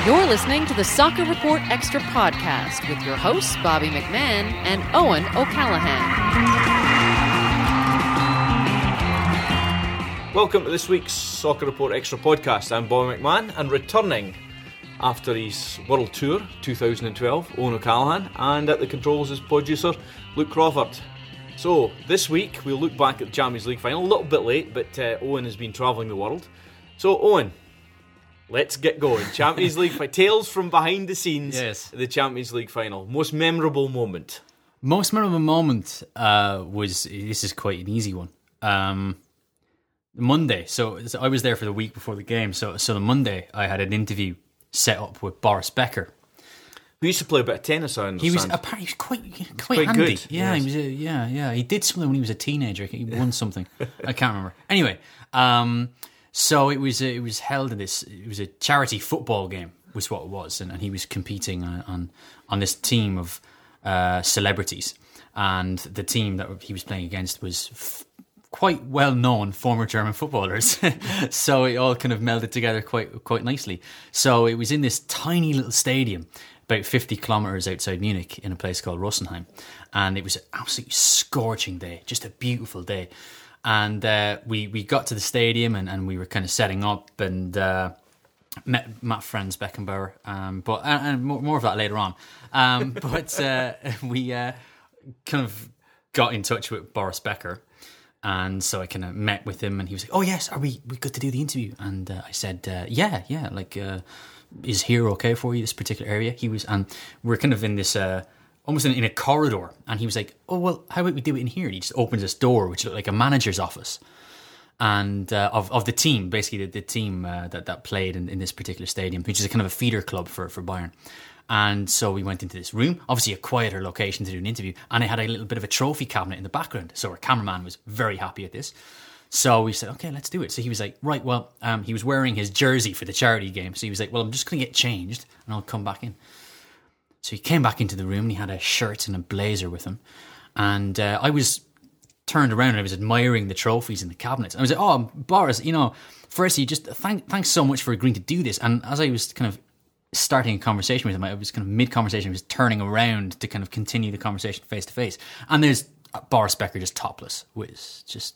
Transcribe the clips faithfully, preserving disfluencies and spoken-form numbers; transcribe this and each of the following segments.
You're listening to the Soccer Report Extra podcast with your hosts, Bobby McMahon and Owen O'Callaghan. Welcome to this week's Soccer Report Extra podcast. I'm Bobby McMahon, and returning after his World Tour twenty twelve, Owen O'Callaghan, and at the controls is producer Luke Crawford. So, this week we'll look back at the Champions League final, a little bit late, but uh, Owen has been travelling the world. So, Owen, let's get going. Champions League, tales from behind the scenes. Yes. The Champions League final. Most memorable moment. Most memorable moment uh, was, this is quite an easy one. Um, Monday, so, so I was there for the week before the game. So, so the Monday, I had an interview set up with Boris Becker. Who used to play a bit of tennis, I understand. He was apparently he was quite quite, quite handy. good. Yeah, Yes. he was. A, yeah, yeah. He did something when he was a teenager. He won something. I can't remember. Anyway, um, so it was it was held in this. It was a charity football game, was what it was, and, and he was competing on on, on this team of uh, celebrities, and the team that he was playing against was f- quite well known former German footballers. So it all kind of melded together quite quite nicely. So it was in this tiny little stadium, about fifty kilometres outside Munich, in a place called Rosenheim. And it was an absolutely scorching day, just a beautiful day. And uh, we, we got to the stadium and, and we were kind of setting up and uh, met Matt Franz Beckenbauer. Um, but and, and more, more of that later on. Um, but uh, we uh, kind of got in touch with Boris Becker. And so I kind of met with him and he was like, oh yes, are we, we good to do the interview? And uh, I said, uh, yeah, yeah, like... Uh, is here okay for you, this particular area? He was, and we're kind of in this, uh, almost in, in a corridor, and he was like, oh, well, how about we do it in here? And he just opens this door, which looked like a manager's office, and uh, of, of the team, basically the, the team uh, that, that played in, in this particular stadium, which is a kind of a feeder club for, for Bayern. And so we went into this room, obviously a quieter location to do an interview, and it had a little bit of a trophy cabinet in the background, so our cameraman was very happy at this. So we said, okay, let's do it. So he was like, right, well, um, he was wearing his jersey for the charity game. So he was like, well, I'm just going to get changed and I'll come back in. So he came back into the room and he had a shirt and a blazer with him. And uh, I was turned around and I was admiring the trophies in the cabinets. I was like, oh, Boris, you know, firstly, just thank, thanks so much for agreeing to do this. And as I was kind of starting a conversation with him, I was kind of mid-conversation, I was turning around to kind of continue the conversation face to face. And there's Boris Becker just topless, was just...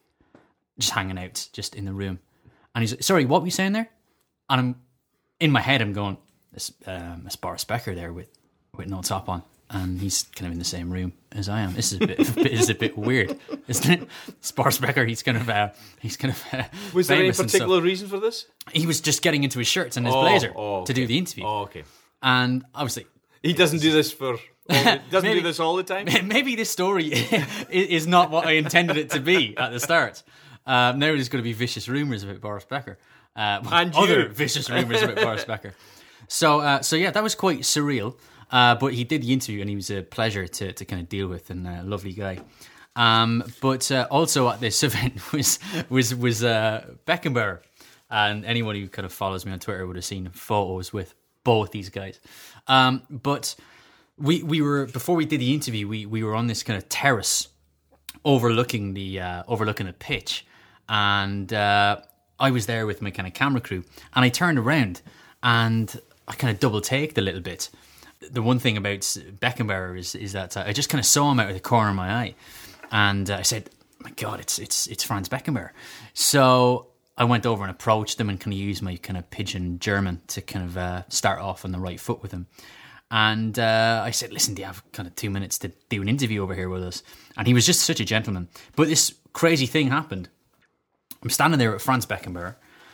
just hanging out, just in the room. And he's like, sorry, what were you saying there? And I'm, in my head, I'm going, this, um, this Boris Becker there with, with no top on. And he's kind of in the same room as I am. This is a bit, this is a bit weird, isn't it? It's Boris Becker, he's kind of, uh, he's kind of uh, Was there any particular reason for this? He was just getting into his shirts and his oh, blazer oh, okay. to do the interview. Oh, okay. And I was like... He doesn't do this for... All, doesn't maybe, do this all the time? Maybe this story is not what I intended it to be at the start. Um, now there's going to be vicious rumours about Boris Becker. Uh, and other you. vicious rumours about Boris Becker. So, uh, so yeah, that was quite surreal. Uh, but he did the interview and he was a pleasure to, to kind of deal with and a lovely guy. Um, but uh, also at this event was was was uh, Beckenbauer. And anyone who kind of follows me on Twitter would have seen photos with both these guys. Um, but we we were, before we did the interview, we, we were on this kind of terrace overlooking the uh, overlooking the pitch. And uh, I was there with my kind of camera crew, and I turned around and I kind of double taked a little bit. The one thing about Beckenbauer is is that I just kind of saw him out of the corner of my eye, and uh, I said, "My God, it's it's it's Franz Beckenbauer." So I went over and approached him and kind of used my kind of pidgin German to kind of uh, start off on the right foot with him. And uh, I said, listen, do you have kind of two minutes to do an interview over here with us? And he was just such a gentleman. But this crazy thing happened. I'm standing there with Franz Beckenbauer,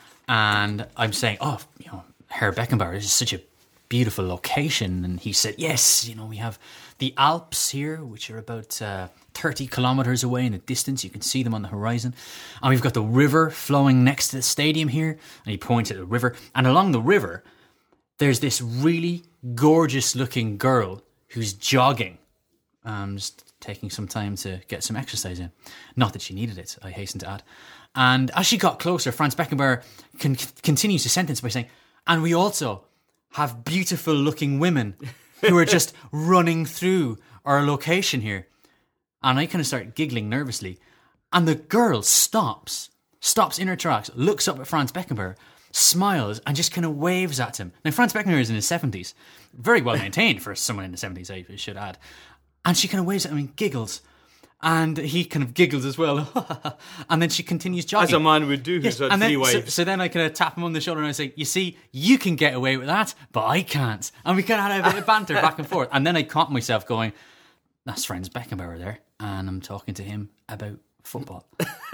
and I'm saying, oh, you know, Herr Beckenbauer, this is such a beautiful location. And he said, yes, you know, we have the Alps here, which are about uh, thirty kilometres away in the distance. You can see them on the horizon. And we've got the river flowing next to the stadium here. And he points at the river. And along the river, there's this really gorgeous looking girl who's jogging. Um, just taking some time to get some exercise in. Not that she needed it, I hasten to add. And as she got closer, Franz Beckenbauer con- continues the sentence by saying, and we also have beautiful looking women who are just running through our location here. And I kind of start giggling nervously. And the girl stops, stops in her tracks, looks up at Franz Beckenbauer, smiles and just kind of waves at him. Now, Franz Beckenbauer is in his seventies. Very well maintained for someone in the seventies, I should add. And she kind of waves at him and giggles. And he kind of giggles as well. And then she continues jogging. As a man would do who's Yes, had and then, three so, wives. so then I kind of tap him on the shoulder and I say, you see, you can get away with that, but I can't. And we kind of had a bit of banter back and forth. And then I caught myself going, that's Franz Beckenbauer there. And I'm talking to him about football.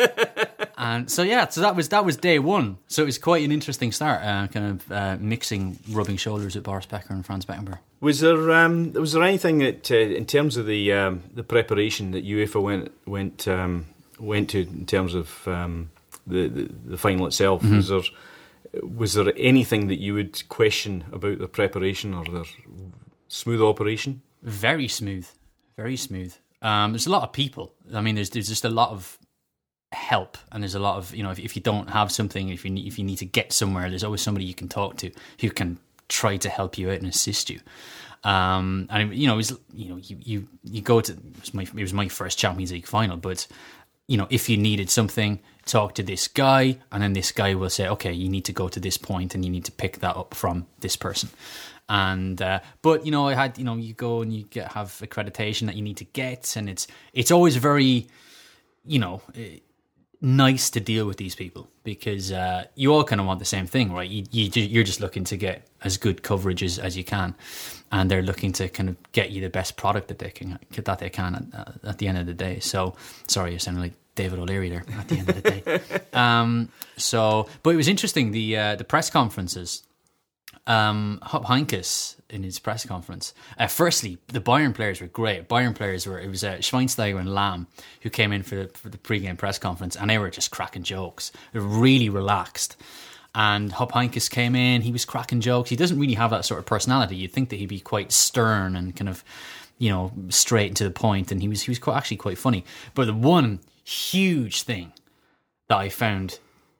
And so yeah, so that was that was day one. So it was quite an interesting start, uh, kind of uh, mixing, rubbing shoulders with Boris Becker and Franz Beckenbauer. Was there um, was there anything that, uh, in terms of the um, the preparation that UEFA went went um, went to in terms of um, the, the the final itself? Mm-hmm. Was there was there anything that you would question about their preparation or their smooth operation? Very smooth, very smooth. Um, there's a lot of people. I mean, there's there's just a lot of help, and there's a lot of, you know, if, if you don't have something, if you need, if you need to get somewhere, there's always somebody you can talk to who can try to help you out and assist you. Um, and you know, it was, you know, you you, you go to, it was my it was my first Champions League final, but you know, if you needed something, talk to this guy, and then this guy will say, okay, you need to go to this point, and you need to pick that up from this person. And uh, but you know, I had, you know, you go and you get have accreditation that you need to get, and it's it's always very, you know, nice to deal with these people, because uh, you all kind of want the same thing, right? You, you you're just looking to get as good coverage as, as you can, and they're looking to kind of get you the best product that they can that they can at, at the end of the day. So sorry, I sounded like David O'Leary there at the end of the day. um, so, but it was interesting, the uh, the press conferences. Um, Jupp Heynckes in his press conference. Uh, firstly, the Bayern players were great. Bayern players were, it was uh, Schweinsteiger and Lahm who came in for the, for the pre-game press conference, and they were just cracking jokes. They were really relaxed. And Jupp Heynckes came in, he was cracking jokes. He doesn't really have that sort of personality. You'd think that he'd be quite stern and kind of, you know, straight and to the point, and he was he was quite, actually quite funny. But the one huge thing that I found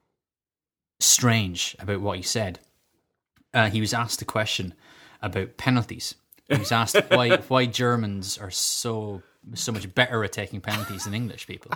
strange about what he said, Uh, he was asked a question about penalties. He was asked why why Germans are so so much better at taking penalties than English people.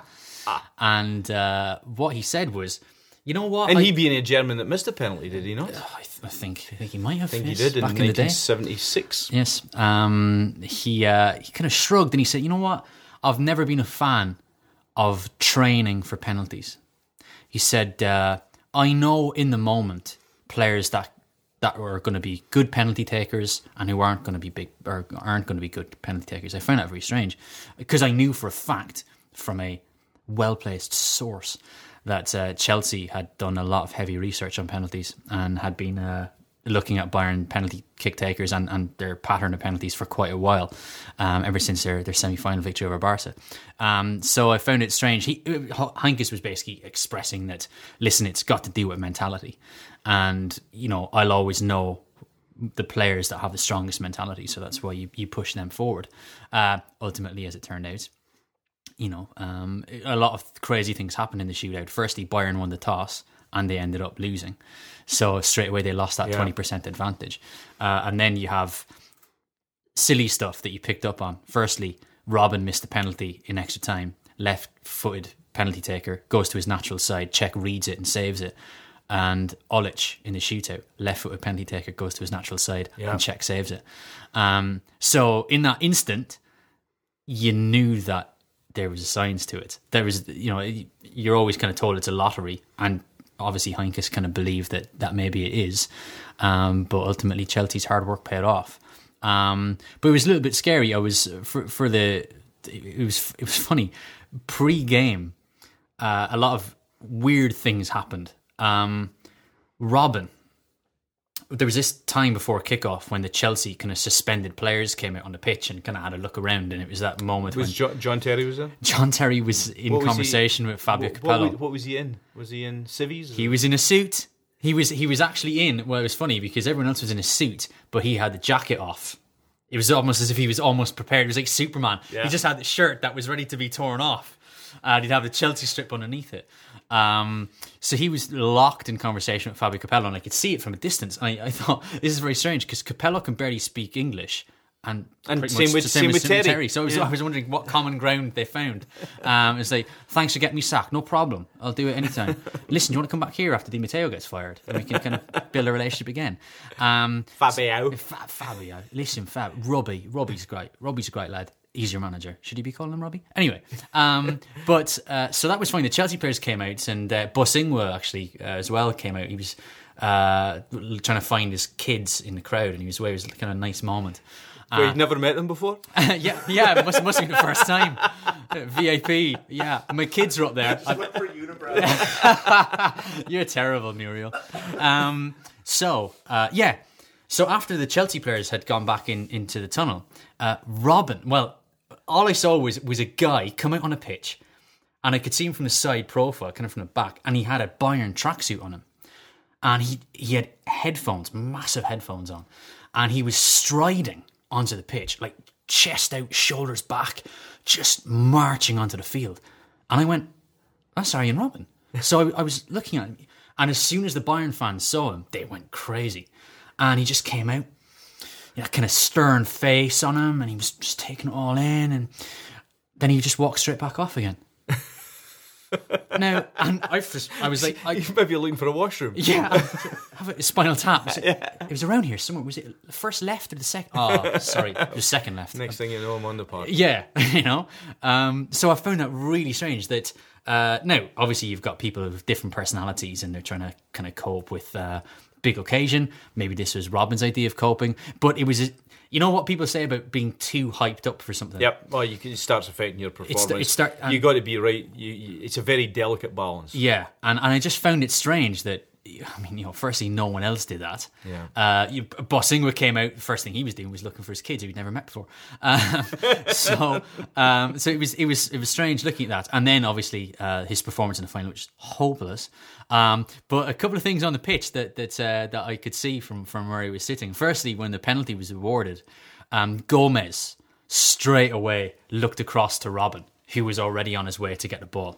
And uh, what he said was, you know what? And I, he being a German that missed a penalty, did he not? I, th- I think I think he might have. I think yes, he did in back in the day. nineteen seventy-six. Yes. Um, he uh, he kind of shrugged and he said, you know what? I've never been a fan of training for penalties. He said, uh, I know in the moment players that that are going to be good penalty takers and who aren't going to be big or aren't going to be good penalty takers. I found that very strange, because I knew for a fact from a well-placed source that uh, Chelsea had done a lot of heavy research on penalties and had been uh, looking at Bayern penalty kick takers and, and their pattern of penalties for quite a while, um, ever since their, their semi-final victory over Barca. Um, so I found it strange. He, Heynckes was basically expressing that, listen, it's got to do with mentality. And, you know, I'll always know the players that have the strongest mentality, so that's why you, you push them forward. Uh, ultimately, as it turned out, you know, um, a lot of crazy things happened in the shootout. Firstly, Bayern won the toss, and they ended up losing. So straight away, they lost that yeah. twenty percent advantage. Uh, and then you have silly stuff that you picked up on. Firstly, Robin missed a penalty in extra time. Left-footed penalty taker, goes to his natural side. Cech reads it and saves it. And Olic in the shootout, left-footed penalty taker, goes to his natural side yeah. and Cech saves it. Um, so in that instant, you knew that there was a science to it. There was, you know, you're always kind of told it's a lottery, and obviously Heynckes kind of believed that that maybe it is, um, but ultimately Chelsea's hard work paid off. Um, but it was a little bit scary. I was for for the it was it was funny pre-game. Uh, a lot of weird things happened. Um, Robin, there was this time before kickoff when the Chelsea kind of suspended players came out on the pitch and kind of had a look around, and it was that moment was when John, John Terry was there. John Terry was in was conversation he, with Fabio what, Capello. What, what was he in? Was he in civvies? He was in a suit. He was he was actually in. Well, it was funny because everyone else was in a suit, but he had the jacket off. It was almost as if he was almost prepared. It was like Superman. Yeah. He just had the shirt that was ready to be torn off, and he'd have the Chelsea strip underneath it. Um, so he was locked in conversation with Fabio Capello, and I could see it from a distance. And I, I thought, this is very strange because Capello can barely speak English, And, And pretty same much with- the same with Terry. Terry. So I was, Yeah. I was wondering what common ground they found. Um, it's like, thanks for getting me sacked. No problem. I'll do it anytime. Listen, do you want to come back here after Di Matteo gets fired? And we can kind of build a relationship again. Um, Fabio. Fa- Fabio. Listen, Fab. Robbie. Robbie's great. Robbie's a great lad. He's your manager. Should he be calling him Robbie? Anyway, um, but uh, so that was fine. The Chelsea players came out, and uh, Bosingwa actually uh, as well came out. He was uh, trying to find his kids in the crowd, and he was away. It was kind of a nice moment. Where Uh, you'd never met them before? yeah, yeah, it must, must have been the first time. V I P, yeah. My kids were up there. Just went for unibrow. You're terrible, Muriel. Um, so, uh, yeah. So after the Chelsea players had gone back in into the tunnel, uh, Robin, well, all I saw was was a guy come out on a pitch, and I could see him from the side profile, kind of from the back, and he had a Bayern tracksuit on him. And he, he had headphones, massive headphones on, and he was striding onto the pitch, like chest out, shoulders back, just marching onto the field. And I went, that's Arjen Robben. So I, I was looking at him, and as soon as the Bayern fans saw him, they went crazy. And he just came out, you know, kind of stern face on him, and he was just taking it all in, and then he just walked straight back off again. Now, and I just, I was like, I, Maybe you're looking for a washroom. yeah, have a spinal tap. Was it, it was around here somewhere. Was it the first left or the second? Oh, sorry, the second left. Next thing you know, I'm on the park. Yeah, you know. Um, so I found that really strange. That uh, now, obviously, you've got people with different personalities, and they're trying to kind of cope with uh, big occasion. Maybe this was Robin's idea of coping, but it was. A, you know what people say about being too hyped up for something? Yep. Well, you can, it starts affecting your performance. it start- you got to be right. You, you, it's a very delicate balance. Yeah, and, and I just found it strange that, I mean, you know, firstly, no one else did that. Yeah. Uh, you, Bosingwa came out, first thing he was doing was looking for his kids who he'd never met before. Um, so um, so it was it was it was strange looking at that. And then obviously uh, his performance in the final, which was hopeless. Um, but a couple of things on the pitch that that uh, that I could see from, from where he was sitting. Firstly, when the penalty was awarded, um, Gomez straight away looked across to Robin, who was already on his way to get the ball.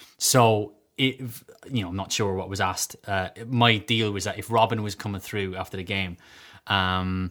So, it, you know, I'm not sure what was asked. Uh, my deal was that if Robin was coming through after the game um,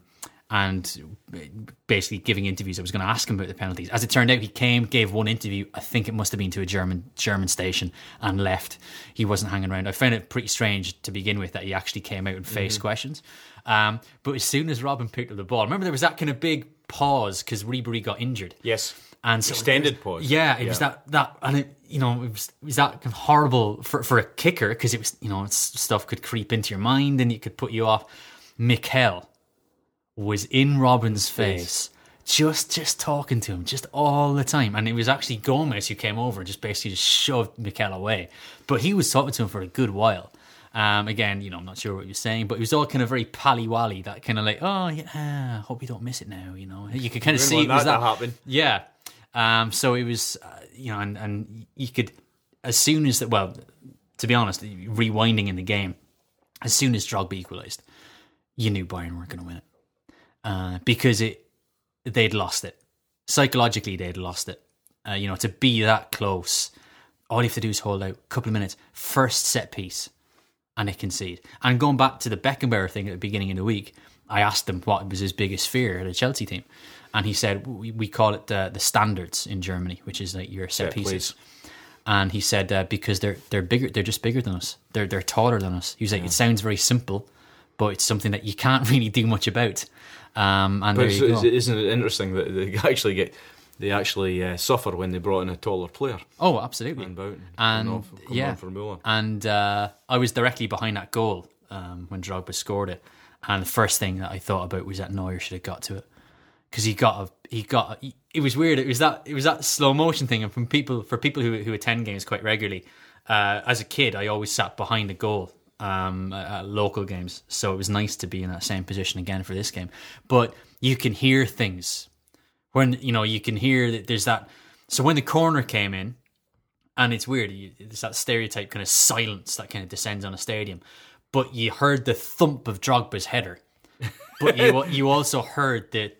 and basically giving interviews, I was going to ask him about the penalties. As it turned out, he came, gave one interview. I think it must have been to a German German station, and left. He wasn't hanging around. I found it pretty strange to begin with that he actually came out and faced mm-hmm. questions. Um, but as soon as Robin picked up the ball, remember there was that kind of big pause because Ribery got injured. Yes. And so extended was, pause. Yeah, it yeah. was that that, and it, you know, it was it was that kind of horrible for for a kicker because it was, you know, it's, stuff could creep into your mind and it could put you off. Mikel was in Robin's face, just just talking to him, just all the time, and it was actually Gomez who came over and just basically just shoved Mikel away. But he was talking to him for a good while. Um, again, you know, I'm not sure what he was saying, but it was all kind of very pally-wally, that kind of like, oh, yeah, hope you don't miss it now, you know. You could kind of see it was that, that. that happen. Yeah. Um, so it was, uh, you know, and, and you could, as soon as, the, well, to be honest, rewinding in the game, as soon as Drogba equalised, you knew Bayern weren't going to win it. Uh, because it they'd lost it. Psychologically, they'd lost it. Uh, you know, to be that close, all you have to do is hold out a couple of minutes, first set piece, and they concede. And going back to the Beckenbauer thing at the beginning of the week, I asked him what was his biggest fear at the Chelsea team. And he said, we, we call it the, the standards in Germany, which is like your set yeah, pieces. Please. And he said, uh, because they're they're bigger, they're just bigger than us. They're they're taller than us. He was like, yeah. It sounds very simple, but it's something that you can't really do much about. Um, and but there you go. Isn't it interesting that they actually get they actually uh, suffer when they brought in a taller player? Oh, absolutely. And, Bout, and off, yeah, for Müller. and uh, I was directly behind that goal um, when Drogba scored it. And the first thing that I thought about was that Neuer should have got to it. Because he got a, he got a, it was weird. It was that it was that slow motion thing, and from people for people who who attend games quite regularly. Uh, as a kid, I always sat behind a goal um, at, at local games, so it was nice to be in that same position again for this game. But you can hear things when you know you can hear that there's that. So when the corner came in, and it's weird, you, there's that stereotype kind of silence that kind of descends on a stadium, but you heard the thump of Drogba's header, but you you also heard the.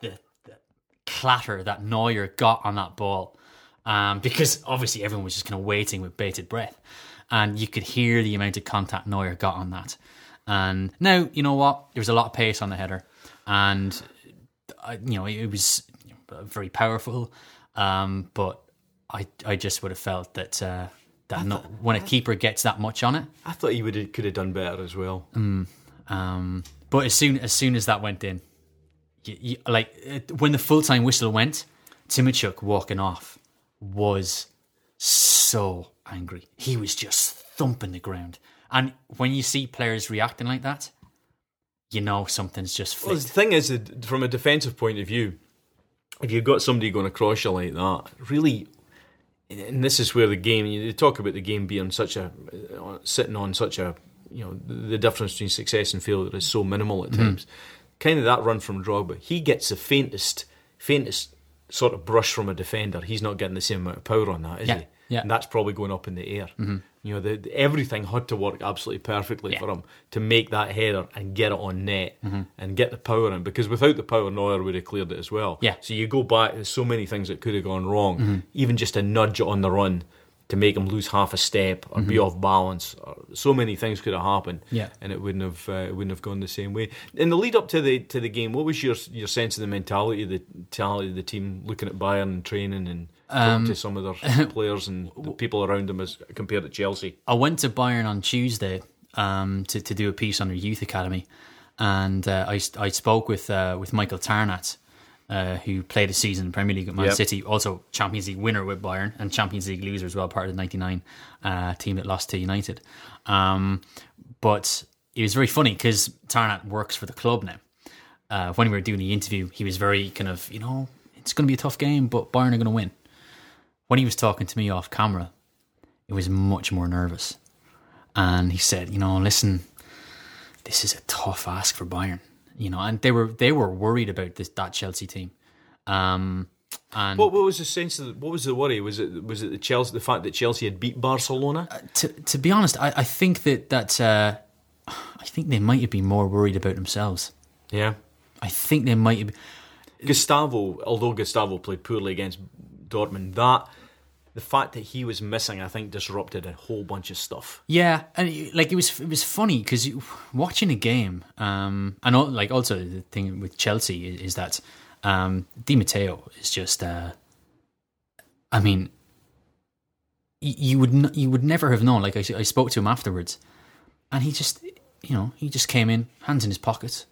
clatter that Neuer got on that ball, um, because obviously everyone was just kind of waiting with bated breath, and you could hear the amount of contact Neuer got on that. And now, you know what, there was a lot of pace on the header, and I, you know, it was very powerful, um, but I I just would have felt that uh, that not when a keeper gets that much on it. I thought he would have, could have done better as well. Mm, um, but as soon as soon as that went in, you, you, like it, when the full time whistle went, Timochuk walking off was so angry. He was just thumping the ground. And when you see players reacting like that, you know something's just flipped. Well, the thing is, that from a defensive point of view, if you've got somebody going across you like that, really, and this is where the game, you talk about the game being such a, sitting on such a, you know, the difference between success and failure is so minimal at times. Mm-hmm. Kind of that run from Drogba, he gets the faintest, faintest sort of brush from a defender. He's not getting the same amount of power on that, is yeah. he? Yeah. And that's probably going up in the air. Mm-hmm. You know, the, the, everything had to work absolutely perfectly yeah. for him to make that header and get it on net mm-hmm. and get the power in. Because without the power, Neuer would have cleared it as well. Yeah. So you go back, there's so many things that could have gone wrong. Mm-hmm. Even just a nudge on the run to make him lose half a step or mm-hmm. be off balance. Or so many things could have happened, yeah. and it wouldn't have uh, it wouldn't have gone the same way. In the lead up to the to the game, what was your your sense of the mentality of the mentality of the team, looking at Bayern and training and talking um, to some of their players and the people around them as compared to Chelsea? I went to Bayern on Tuesday um, to to do a piece on their youth academy, and uh, I I spoke with uh, with Michael Tarnat, uh, who played a season in Premier League at Man yep. City, also Champions League winner with Bayern and Champions League loser as well, part of the ninety-nine uh, team that lost to United. Um, but it was very funny because Tarnat works for the club now. Uh, when we were doing the interview, he was very kind of, you know, it's going to be a tough game, but Bayern are going to win. When he was talking to me off camera, it was much more nervous. And he said, you know, listen, this is a tough ask for Bayern. You know, and they were they were worried about this that Chelsea team. Um, and what, what was the sense of the, what was the worry? Was it was it the Chelsea the fact that Chelsea had beat Barcelona? Uh, to to be honest, I, I think that that uh, I think they might have been more worried about themselves. Yeah, I think they might have. Been... Gustavo, although Gustavo played poorly against Dortmund, that the fact that he was missing, I think, disrupted a whole bunch of stuff. Yeah, and it, like it was, it was funny because watching a game, um, and all, like also the thing with Chelsea is, is that um, Di Matteo is just, uh, I mean, you, you would n- you would never have known. Like I, I spoke to him afterwards, and he just, you know, he just came in, hands in his pockets.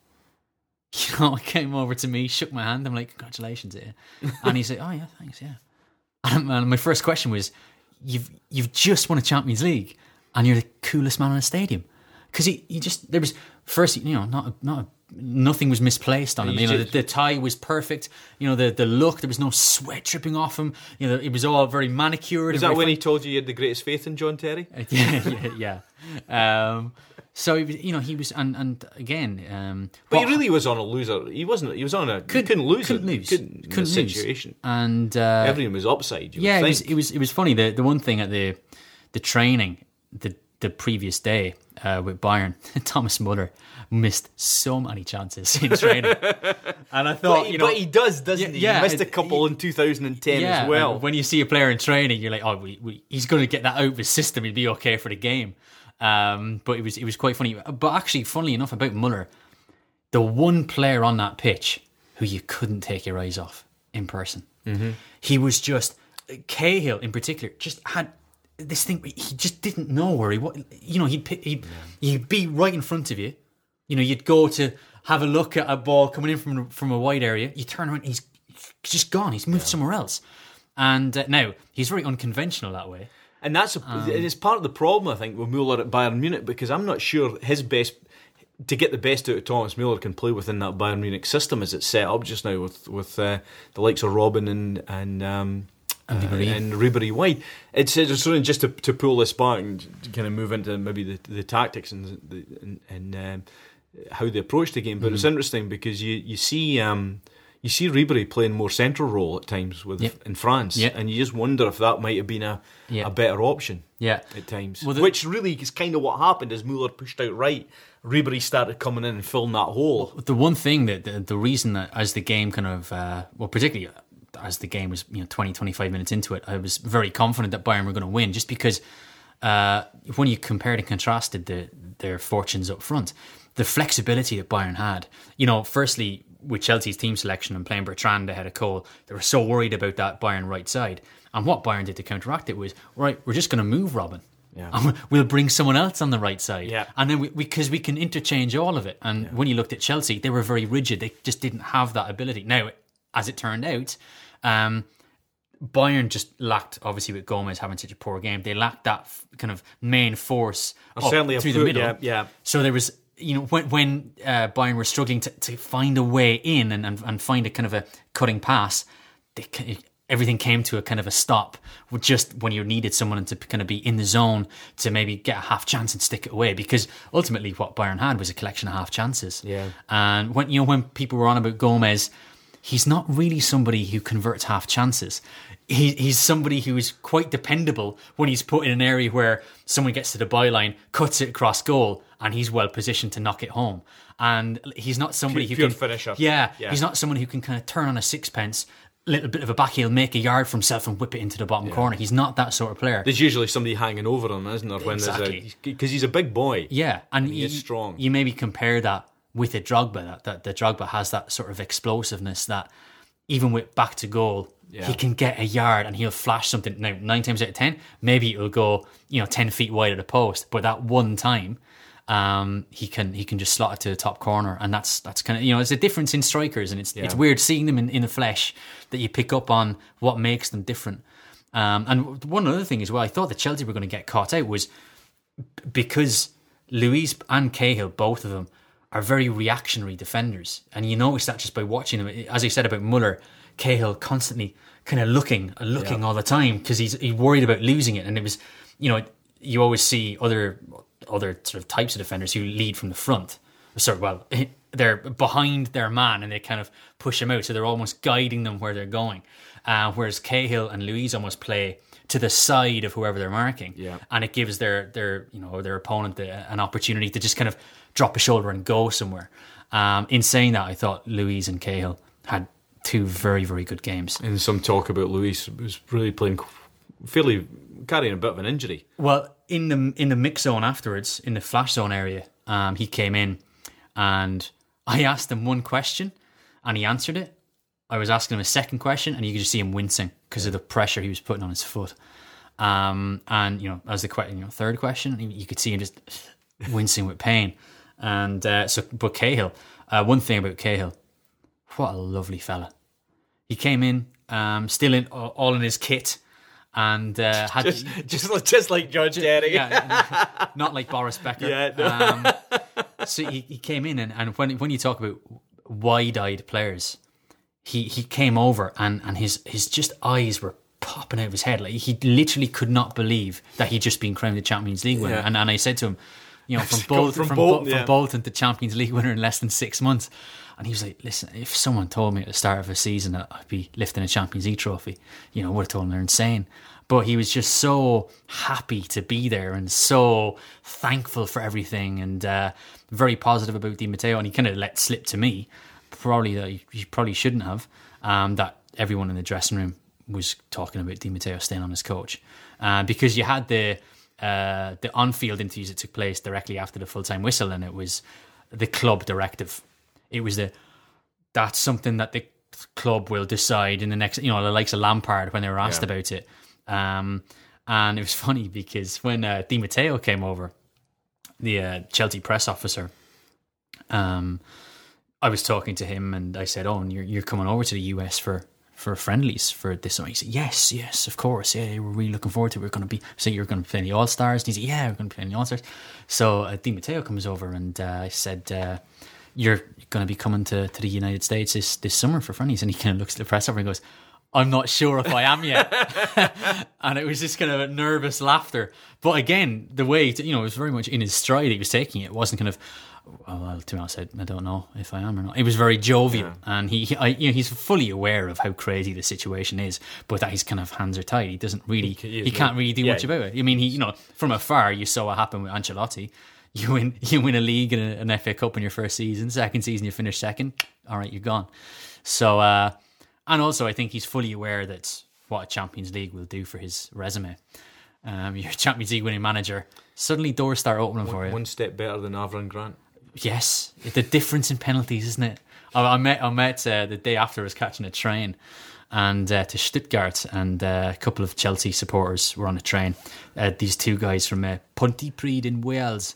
You know, he came over to me, shook my hand. I'm like, congratulations, yeah. And he said, oh yeah, thanks, yeah. And my first question was, you've you've just won a Champions League and you're the coolest man in the stadium. Because he, he just, there was, first, you know, not a, not a, nothing was misplaced on him. You know, the, the tie was perfect. You know, the, the look, there was no sweat dripping off him. You know, it was all very manicured. Is that when fun. He told you you had the greatest faith in John Terry? yeah, yeah. yeah. Um, so, he was, you know, he was, and, and again... Um, but, but he really was on a loser. He wasn't, he was on a, couldn't, he couldn't lose couldn't it. Lose. Couldn't, couldn't lose. Situation. And... Uh, everything was upside, you yeah, would it think. was, it was, it was funny. The, the one thing at the, the training, the, the previous day uh, with Bayern, Thomas Muller missed so many chances in training. And I thought, but, you know... But he does, doesn't yeah, he? yeah, he missed a it, couple he, in two thousand ten yeah, as well. When you see a player in training, you're like, oh, we, we, he's going to get that out of his system. He'd be okay for the game. Um, but it was it was quite funny. But actually, funnily enough, about Muller, the one player on that pitch who you couldn't take your eyes off in person, mm-hmm. he was just... Cahill, in particular, just had... this thing, he just didn't know where he was. You know, he'd, he'd, he'd be right in front of you. You know, you'd go to have a look at a ball coming in from from a wide area. You turn around, he's just gone. He's moved yeah. somewhere else. And uh, now, he's very unconventional that way. And that's a, um, it's part of the problem, I think, with Muller at Bayern Munich, because I'm not sure his best... To get the best out of Thomas Muller can play within that Bayern Munich system as it's set up just now with, with uh, the likes of Robben and... and um, And Ribéry. Uh, and Ribéry White. It's, it's sort of just to, to pull this back and to kind of move into maybe the, the tactics and the, and, and um, how they approach the game. But mm-hmm. it's interesting because you you see um, you see Ribéry playing more central role at times with yep. in France, yep. and you just wonder if that might have been a yep. a better option. Yeah. at times. Well, the, Which really is kind of what happened as Muller pushed out right. Ribéry started coming in and filling that hole. The one thing that the, the reason that as the game kind of uh, well, particularly. as the game was, you know, twenty, twenty-five minutes into it, I was very confident that Bayern were going to win, just because uh, when you compared and contrasted the, their fortunes up front, the flexibility that Bayern had, you know, firstly, with Chelsea's team selection and playing Bertrand ahead of Cole, they were so worried about that Bayern right side. And what Bayern did to counteract it was, right, we're just going to move Robin. Yeah. And we'll bring someone else on the right side. Yeah. And then we, because we, we can interchange all of it. And yeah. when you looked at Chelsea, they were very rigid. They just didn't have that ability. Now, as it turned out, um, Bayern just lacked, obviously with Gomez having such a poor game, they lacked that f- kind of main force up certainly through foot, the middle. Yeah, yeah. So there was, you know, when, when uh, Bayern were struggling to, to find a way in and, and, and find a kind of a cutting pass, they everything came to a kind of a stop with just when you needed someone to kind of be in the zone to maybe get a half chance and stick it away, because ultimately what Bayern had was a collection of half chances. Yeah. And when you know when people were on about Gomez, he's not really somebody who converts half chances. He, he's somebody who is quite dependable when he's put in an area where someone gets to the byline, cuts it across goal, and he's well positioned to knock it home. And he's not somebody pure, who pure can finisher. Yeah, yeah, he's not someone who can kind of turn on a sixpence, little bit of a back heel, make a yard for himself and whip it into the bottom yeah. corner. He's not that sort of player. There's usually somebody hanging over him, isn't there? When exactly. Because he's a big boy. Yeah, and, and he you, is strong. You maybe compare that with a Drogba, that, that the Drogba has that sort of explosiveness that even with back to goal, yeah. he can get a yard and he'll flash something. Now, nine times out of ten, maybe it'll go, you know, ten feet wide of the post, but that one time, um, he can he can just slot it to the top corner, and that's that's kind of, you know, it's a difference in strikers, and it's yeah. it's weird seeing them in, in the flesh that you pick up on what makes them different. Um, and one other thing as well, I thought that Chelsea were going to get caught out was because Luiz and Cahill, both of them, are very reactionary defenders, and you notice that just by watching them. As I said about Muller, Cahill constantly kind of looking and looking yeah. all the time because he's he's worried about losing it. And it was, you know, you always see other other sort of types of defenders who lead from the front. Sorry, well, they're behind their man and they kind of push him out, so they're almost guiding them where they're going. Uh, whereas Cahill and Luiz almost play to the side of whoever they're marking, yeah. and it gives their their you know their opponent the, an opportunity to just kind of drop a shoulder and go somewhere. Um, in saying that, I thought Luiz and Cahill had two very, very good games. And some talk about Luiz was really playing fairly, carrying a bit of an injury. Well, in the in the mix zone afterwards, in the flash zone area, um, he came in and I asked him one question and he answered it. I was asking him a second question and you could just see him wincing because of the pressure he was putting on his foot. Um, and, you know, as the que- you know, third question, you could see him just wincing with pain. And uh, so, but Cahill, uh, one thing about Cahill, what a lovely fella. He came in, um, still in all in his kit, and uh, had just, just just like George Derry, yeah, not like Boris Becker. Yeah, no. um, so he, he came in, and, and when when you talk about wide-eyed players, he, he came over, and, and his his just eyes were popping out of his head. Like he literally could not believe that he'd just been crowned the Champions League winner. Yeah. And and I said to him, you know, from Bolton, from, from, Bolton, Bo- yeah. from Bolton to Champions League winner in less than six months. And he was like, listen, if someone told me at the start of a season that I'd be lifting a Champions League trophy, you know, I would have told them they're insane. But he was just so happy to be there and so thankful for everything, and uh, very positive about Di Matteo. And he kind of let slip to me, probably that he, he probably shouldn't have, um, that everyone in the dressing room was talking about Di Matteo staying on as coach. Uh, because you had the uh, the on-field interviews that took place directly after the full-time whistle, and it was the club directive. It was the that's something that the club will decide in the next, you know, the likes of Lampard when they were asked yeah. about it. Um, and it was funny because when uh, Di Matteo came over, the uh, Chelsea press officer, um, I was talking to him and I said, "Oh, and you're you're coming over to the U S for for friendlies for this summer?" He said, "Yes, yes, of course. Yeah, we're really looking forward to it. We're going to be so you're going to play in the All Stars." And he said, "Yeah, we're going to play in the All Stars." So uh, Di Matteo comes over and uh, I said, Uh, you're going to be coming to, to the United States this, this summer for friendlies. And he kind of looks at the press officer and goes, "I'm not sure if I am yet." And it was just kind of a nervous laughter. But again, the way, to, you know, it was very much in his stride. He was taking it. It wasn't kind of, "Oh, well, to be honest, I, I don't know if I am or not." It was very jovial. Yeah. And he, he I, you know, he's fully aware of how crazy the situation is, but that his kind of hands are tied. He doesn't really, he, he can't really do yeah. much about it. I mean, he, you know, from afar, you saw what happened with Ancelotti. You win, you win a league and a, an F A Cup in your first season. Second season, you finish second. All right, you're gone. So, uh, and also, I think he's fully aware that what a Champions League will do for his resume. Um, you're a Champions League winning manager. Suddenly, doors start opening one, for you. One step better than Avram Grant. Yes, the difference in penalties, isn't it? I, I met I met uh, the day after I was catching a train, and uh, to Stuttgart, and uh, a couple of Chelsea supporters were on the train. Uh, these two guys from uh, Pontypridd in Wales.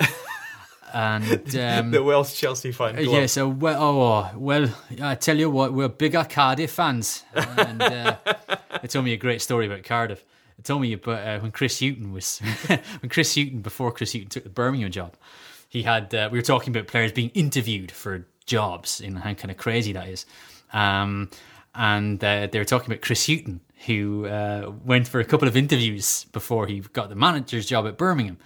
And um, the Welsh Chelsea fan club. Yeah, so well, oh well, I tell you what, we're bigger Cardiff fans, and uh, they told me a great story about Cardiff. They told me about uh, when Chris Hughton was when Chris Hughton before Chris Hughton took the Birmingham job. He had uh, we were talking about players being interviewed for jobs and how kind of crazy that is, um, and uh, they were talking about Chris Hughton, who uh, went for a couple of interviews before he got the manager's job at Birmingham,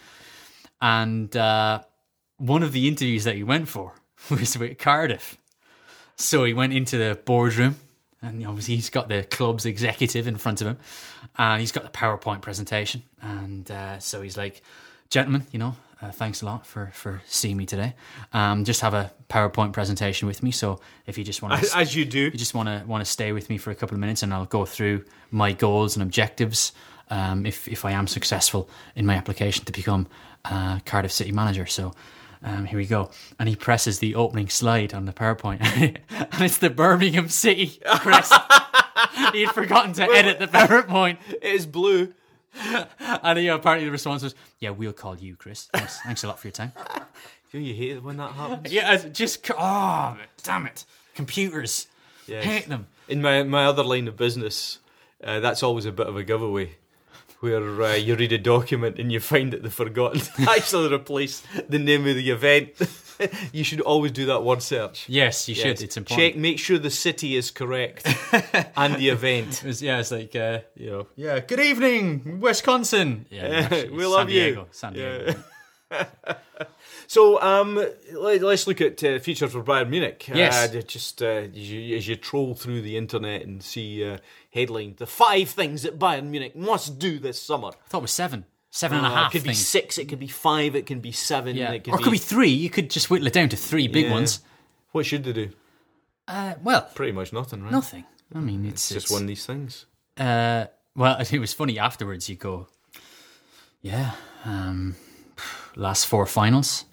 and. Uh, One of the interviews that he went for was with Cardiff. So he went into the boardroom, and obviously he's got the club's executive in front of him, and he's got the PowerPoint presentation. And uh, so he's like, gentlemen, you know, uh, thanks a lot for, for seeing me today. Um, just have a PowerPoint presentation with me. So if you just want to, as, as you do, you just want to want to stay with me for a couple of minutes, and I'll go through my goals and objectives. Um, if if I am successful in my application to become uh, Cardiff City manager, so. Um, here we go. And he presses the opening slide on the PowerPoint. And it's the Birmingham City crest. He had forgotten to edit the PowerPoint. It is blue. And you know, apparently the response was, yeah, we'll call you, Chris. Thanks, thanks a lot for your time. Don't you hate it when that happens? Yeah, just, oh, damn it. Computers. Yes. Hate them. In my, my other line of business, uh, that's always a bit of a giveaway. Where uh, you read a document and you find that they've forgotten to actually replace the name of the event. You should always do that word search. Yes, you yes. should. It's important. Check, make sure the city is correct and the event. It was, yeah, it's like, uh, you know, yeah, good evening, Wisconsin. Yeah, actually, we love San Diego, you. San Diego. Yeah. So um, let, let's look at uh, future for Bayern Munich. Yes. Uh, just uh, as, you, as you troll through the internet and see uh, headline, the five things that Bayern Munich must do this summer. I thought it was seven. Seven and Uh, a half It could things. be six, it could be five, it can be seven. Yeah. It could or it be, could be three. You could just whittle it down to three big Yeah. ones. What should they do? Uh, well, Pretty much nothing, right? nothing. I mean, it's, It's just it's- one of these things. Uh, well, it was funny afterwards. You go, yeah, um, last four finals,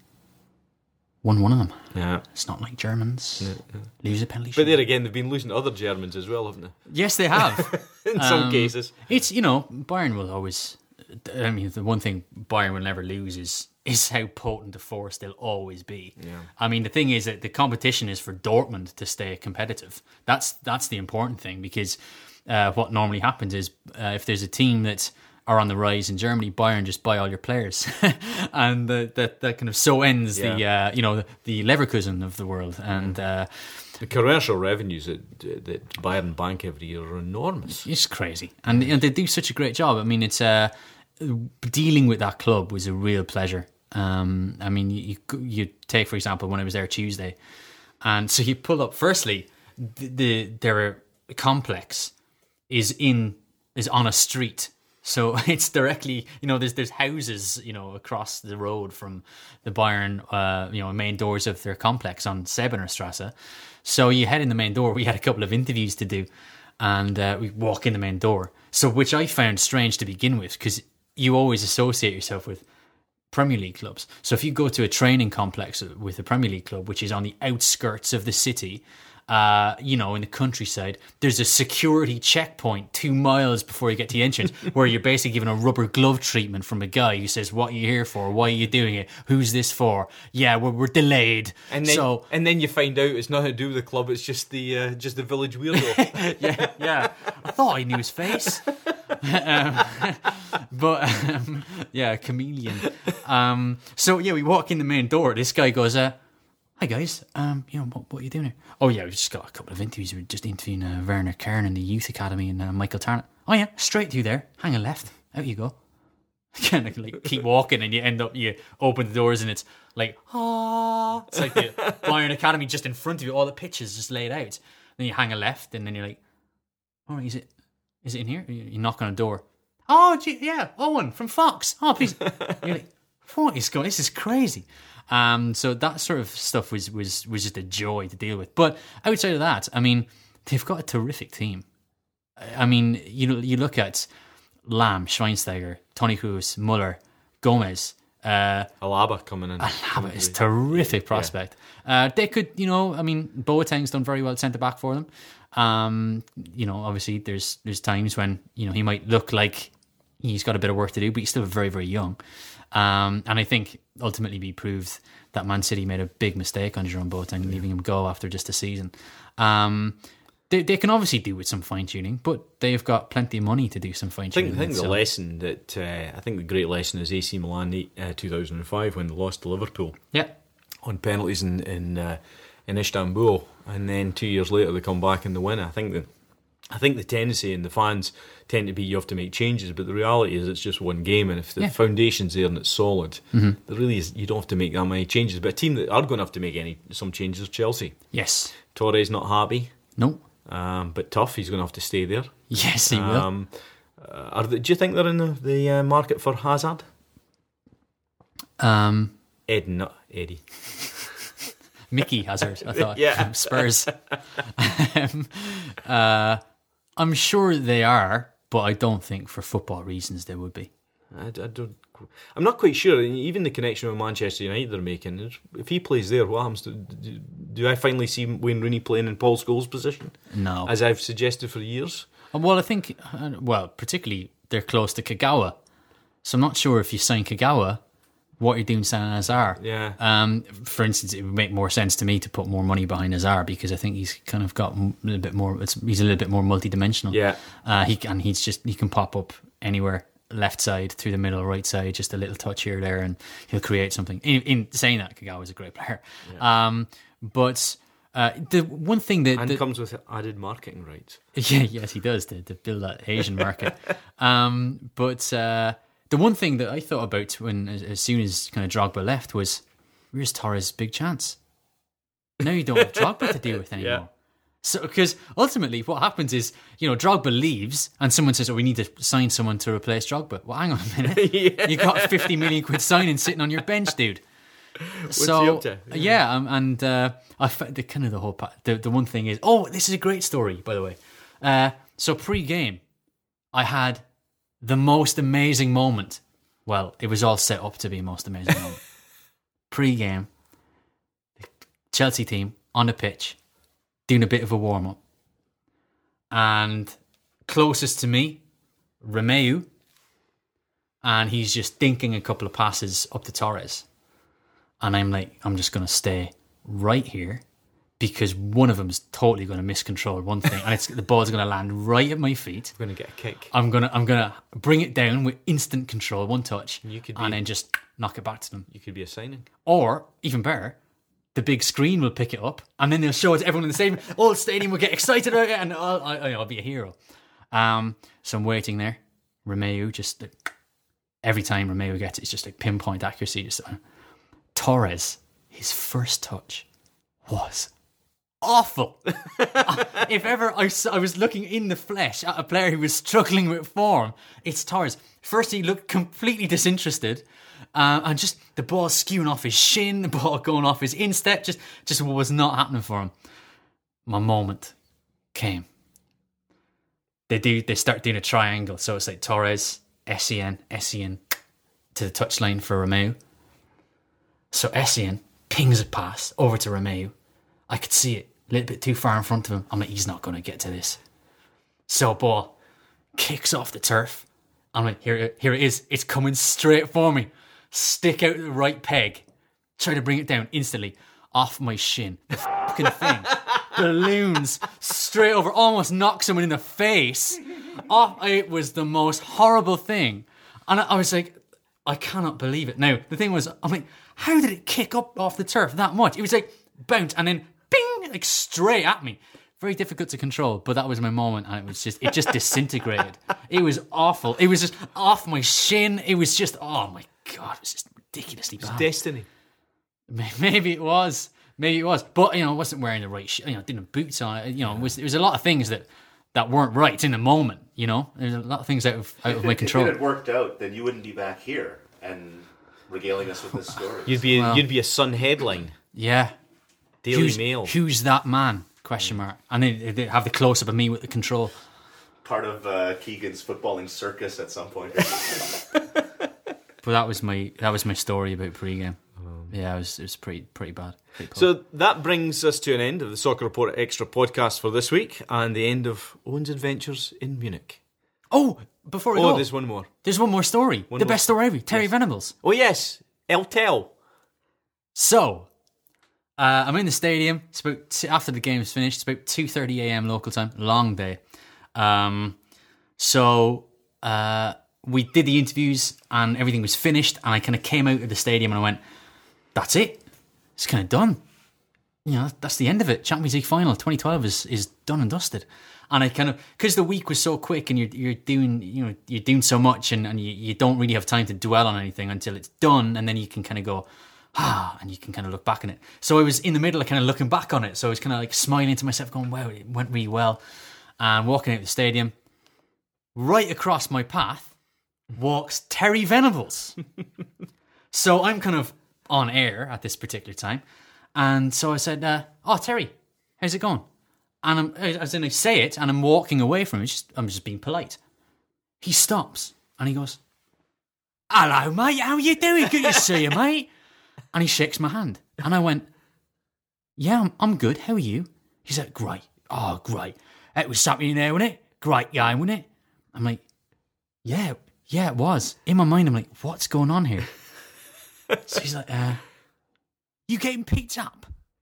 won one of them. Yeah. It's not like Germans lose a penalty. But shootout. there again, they've been losing to other Germans as well, haven't they? Yes, they have. In some Um, cases. It's, you know, Bayern will always. I mean, the one thing Bayern will never lose is is how potent the force they'll always be. Yeah. I mean, the thing is that the competition is for Dortmund to stay competitive. That's that's the important thing, because uh, what normally happens is uh, if there's a team that are on the rise in Germany, Bayern just buy all your players, and the, that that kind of so ends the Yeah. uh, you know the, the Leverkusen of the world, and uh, The commercial revenues that, that Bayern bank every year are enormous. it's crazy, and, and they do such a great job. I mean, it's uh, dealing with that club was a real pleasure. Um, I mean, you you take for example when I was there Tuesday, and so you pull up. Firstly, the, the their complex is in is on a street. So it's directly, you know, there's there's houses, you know, across the road from the Bayern, uh, you know, main doors of their complex on Sebener Strasse. So you head in the main door. We had a couple of interviews to do, and uh, we walk in the main door. So which I found strange to begin with, because you always associate yourself with Premier League clubs. So if you go to a training complex with a Premier League club, which is on the outskirts of the city, Uh, you know, in the countryside, there's a security checkpoint two miles before you get to the entrance where you're basically given a rubber glove treatment from a guy who says, what are you here for? Why are you doing it? Who's this for? Yeah, we're, we're delayed. And then, so, and then you find out it's nothing to do with the club, it's just the uh, just the village weirdo. yeah, yeah. I thought I knew his face. um, but, um, yeah, chameleon. Um, so, yeah, we walk in the main door. This guy goes, uh, hi guys, um, you know, what, what are you doing here? Oh yeah, we've just got a couple of interviews. We're just interviewing uh, Werner Kern in the youth academy and uh, Michael Tarnett. Oh yeah, straight through there, hang a left, out you go. Kind of like keep walking, and you end up, you open the doors, and it's like, ah, it's like the Bayern Academy just in front of you, all the pitches just laid out. Then you hang a left, and then you're like, oh, is it, is it in here? You knock on a door. Oh, gee, yeah, Owen from Fox. Oh, please. You're like, what is going? This is crazy. Um, so that sort of stuff was, was, was just a joy to deal with. But outside of that, I mean, they've got a terrific team. I mean, you know, you look at Lamb, Schweinsteiger, Toni Kroos, Muller, Gomez, Uh, Alaba coming in. Alaba is a terrific prospect. Yeah. Uh, they could, you know, I mean, Boateng's done very well at centre back for them. Um, you know, obviously there's there's times when, you know, he might look like he's got a bit of work to do, but he's still very, very young. Um, and I think ultimately we proved that Man City made a big mistake on Jerome Boateng, yeah. leaving him go after just a season. Um, they they can obviously do with some fine tuning, but they've got plenty of money to do some fine tuning. I think, I think the so. lesson that uh, I think the great lesson is A C Milan uh, two thousand five when they lost to Liverpool. Yeah, on penalties in in, uh, in Istanbul, and then two years later they come back and they win. I think that I think the tendency and the fans tend to be you have to make changes, but the reality is it's just one game, and if the yeah. foundation's there and it's solid, mm-hmm. there really is, you don't have to make that many changes. But a team that are going to have to make any some changes is Chelsea. Yes, Torres not happy. No. Um, but tough, he's going to have to stay there. Yes, he um, will. Uh, are they, do you think they're in the, the uh, market for Hazard? Um, Ed, not Eddie. Mickey Hazard, I thought. Yeah. Spurs. um, uh, I'm sure they are, but I don't think for football reasons they would be. I, I don't. I'm not quite sure. Even the connection with Manchester United they're making. If he plays there, what happens to? Do, do I finally see Wayne Rooney playing in Paul Scholes' position? No, as I've suggested for years. Well, I think, well, particularly they're close to Kagawa, so I'm not sure if you sign Kagawa, what you're doing signing Hazard. Yeah. Um. For instance, it would make more sense to me to put more money behind Hazard because I think he's kind of got a little bit more. It's, he's a little bit more multi-dimensional. Yeah. Uh. He and he's just he can pop up anywhere. Left side, through the middle, right side, just a little touch here, there, and he'll create something. In, in saying that, Kagawa is a great player. Yeah. Um, but uh, the one thing that... And that, comes with added marketing rights. Yeah, yes, he does, to, to build that Asian market. um, but uh, the one thing that I thought about when, as, as soon as kind of Drogba left was, where's Torres' big chance? Now you don't have Drogba to deal with anymore. Yeah. So, because ultimately what happens is, you know, Drogba leaves and someone says, oh, we need to sign someone to replace Drogba. Well, hang on a minute. yeah. You got a fifty million quid signing sitting on your bench, dude. What's so, he up to? Yeah, yeah um, and uh, I found the kind of the whole, the, the one thing is, oh, this is a great story, by the way. Uh, so pre-game, I had the most amazing moment. Well, it was all set up to be the most amazing moment. Pre-game, Chelsea team on the pitch, doing a bit of a warm-up. And closest to me, Romeu. And he's just dinking a couple of passes up to Torres. And I'm like, I'm just going to stay right here because one of them is totally going to miscontrol one thing. And it's the ball's going to land right at my feet. I'm going to get a kick. I'm going to I'm gonna bring it down with instant control, one touch, you could be, and then just knock it back to them. You could be a signing. Or, even better, the big screen will pick it up and then they'll show it to everyone in the stadium. All the stadium will get excited about it and I'll, I'll, I'll be a hero. Um, so I'm waiting there. Romeu, just like, every time Romeu gets it, it's just like pinpoint accuracy. Just uh, Torres, his first touch was awful. If ever I, saw, I was looking in the flesh at a player who was struggling with form, it's Torres. First he looked completely disinterested. Uh, and just the ball skewing off his shin, the ball going off his instep, just just was not happening for him. My moment came. They do. They start doing a triangle, so it's like Torres, Essien, Essien to the touchline for Romeu. So Essien pings a pass over to Romeu. I could see it a little bit too far in front of him. I'm like, he's not going to get to this. So ball kicks off the turf. I'm like, here, here it is. It's coming straight for me. Stick out the right peg. Try to bring it down instantly. Off my shin. The fucking thing balloons straight over. Almost knocks someone in the face. Off. It was the most horrible thing. And I, I was like, I cannot believe it. Now, the thing was, I'm like, how did it kick up off the turf that much? It was like, bounce and then bing, like straight at me. Very difficult to control, but that was my moment, and it was just, it just disintegrated. It was awful. It was just off my shin. It was just, oh my God, it was just ridiculously bad. It's destiny. Maybe it was. Maybe it was. But, you know, I wasn't wearing the right, sh- you know, didn't have boots on. You know, it was, there was a lot of things that, that weren't right in the moment, you know? There's a lot of things out of, out of my control. If it had worked out, then you wouldn't be back here and regaling us with this story. You'd be, well, you'd be a Sun headline. Yeah. Daily who's, Mail. Who's that man? Question mark. And then they have the close-up of me with the control. Part of uh, Keegan's footballing circus at some point. But but that was my that was my story about pre-game. Yeah, it was it was pretty pretty bad. Pretty poor. So that brings us to an end of the Soccer Report Extra podcast for this week, and the end of Owen's adventures in Munich. Oh, before we oh, go, there's one more. There's one more story. One the more. best story ever. Terry Yes. Venables. Oh yes, El Tel. So, uh, I'm in the stadium. It's about t- after the game's finished. It's about two thirty a.m. local time. Long day. Um, so uh, we did the interviews and everything was finished. And I kind of came out of the stadium and I went, "That's it. It's kind of done. You know, that's the end of it. Champions League final twenty twelve is is done and dusted." And I kind of, because the week was so quick and you're you're doing you know you're doing so much and, and you, you don't really have time to dwell on anything until it's done, and then you can kind of go, ah, and you can kind of look back on it. So I was in the middle of kind of looking back on it. So I was kind of like smiling to myself, going, wow, it went really well. And walking out of the stadium, right across my path walks Terry Venables. So I'm kind of on air at this particular time. And so I said, uh, oh, Terry, how's it going? And I'm, as in I say it, and I'm walking away from him. Just, I'm just being polite. He stops, and he goes, hello, mate, how you doing? Good to see you, mate. And he shakes my hand. And I went, yeah, I'm, I'm good. How are you? He said, great. Oh, great. It was something there, wasn't it? Great game, wasn't it? I'm like, yeah, yeah, it was. In my mind, I'm like, what's going on here? So he's like, uh, you getting picked up?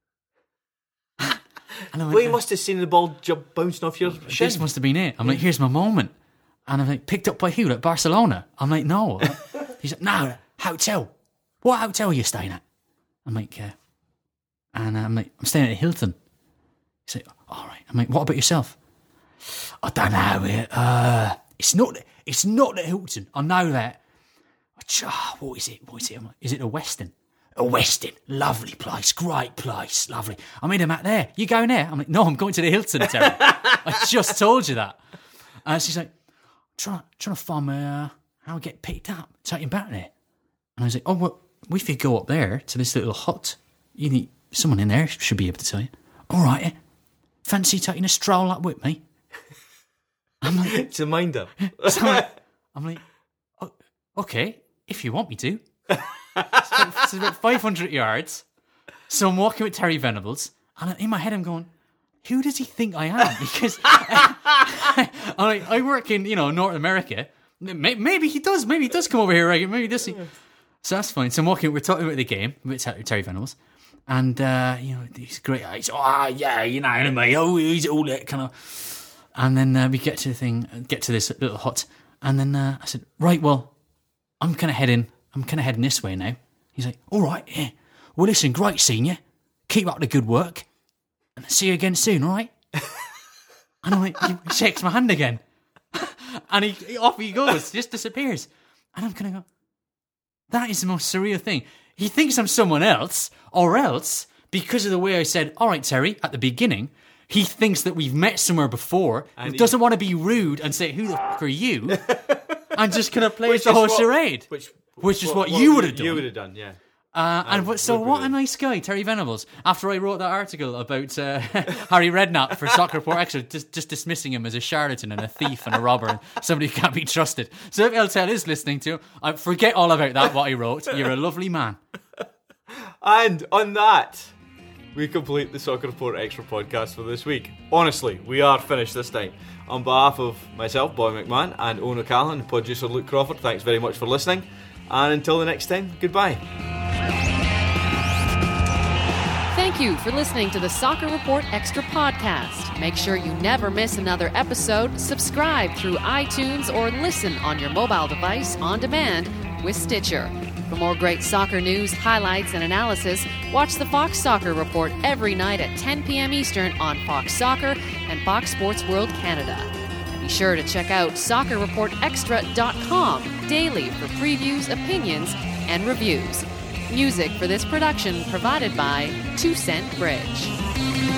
And I went, Well, you must have seen the ball jump bouncing off your shin. this must have been it. I'm like, here's my moment. And I'm like, picked up by who? Like Barcelona? I'm like, no. He's like, no, hotel. What hotel are you staying at? I'm like, uh, and I'm like, I'm staying at Hilton. He's like, all right. I'm like, what about yourself? I don't know. Uh, it's not. It's not the Hilton. I know that. Oh, what is it? What is it? I'm like, is it a Westin? A Westin, lovely place, great place, lovely. I mean, I'm out there. You going there? I'm like, no, I'm going to the Hilton, Terry. I just told you that. And she's like, trying, trying to find me, uh, how I get picked up, taken back there. And I was like, oh, well, if you go up there to this little hut, you need someone in there should be able to tell you. All right, eh? Fancy taking a stroll up with me? I'm like, It's a minder. so I'm like, I'm like oh, okay, if you want me to. It's about, it's about five hundred yards. So I'm walking with Terry Venables, and in my head I'm going, who does he think I am? Because I, I, I work in, you know, North America. Maybe he does. Maybe he does come over here, right? Maybe he does. So that's fine. So I'm walking, we're talking about the game with Terry Venables. And, uh, you know, he's great. He's, oh, yeah, you know, anyway, oh, he's all that kind of. And then uh, we get to the thing, get to this little hut. And then uh, I said, right, well, I'm kind of heading. I'm kind of heading this way now. He's like, all right, yeah. Well, listen, great seeing you. Keep up the good work. And see you again soon, all right? And I'm like, he shakes my hand again. And he, he off he goes, just disappears. And I'm kind of go, that is the most surreal thing. He thinks I'm someone else, or else, because of the way I said, all right, Terry, at the beginning, he thinks that we've met somewhere before, and he doesn't want to be rude and say, who the fuck are you? And just kind of play the whole what, charade. Which, Which is what, what you would have done. You would have done, yeah. Uh, and Um, what, so would what be- a nice guy, Terry Venables. After I wrote that article about uh, Harry Redknapp for Soccer Report Extra, just, just dismissing him as a charlatan and a thief and a robber and somebody who can't be trusted. So if El Tel is listening to him, I forget all about that, what I wrote. You're a lovely man. And on that, we complete the Soccer Report Extra podcast for this week. Honestly, we are finished this time. On behalf of myself, Bobby McMahon, and Owen O'Callaghan, and producer Luke Crawford, thanks very much for listening. And until the next time, goodbye. Thank you for listening to the Soccer Report Extra podcast. Make sure you never miss another episode. Subscribe through iTunes or listen on your mobile device on demand with Stitcher. For more great soccer news, highlights, and analysis, watch the Fox Soccer Report every night at ten p.m. Eastern on Fox Soccer and Fox Sports World Canada. Be sure to check out soccer report extra dot com daily for previews, opinions, and reviews. Music for this production provided by Two Cent Bridge.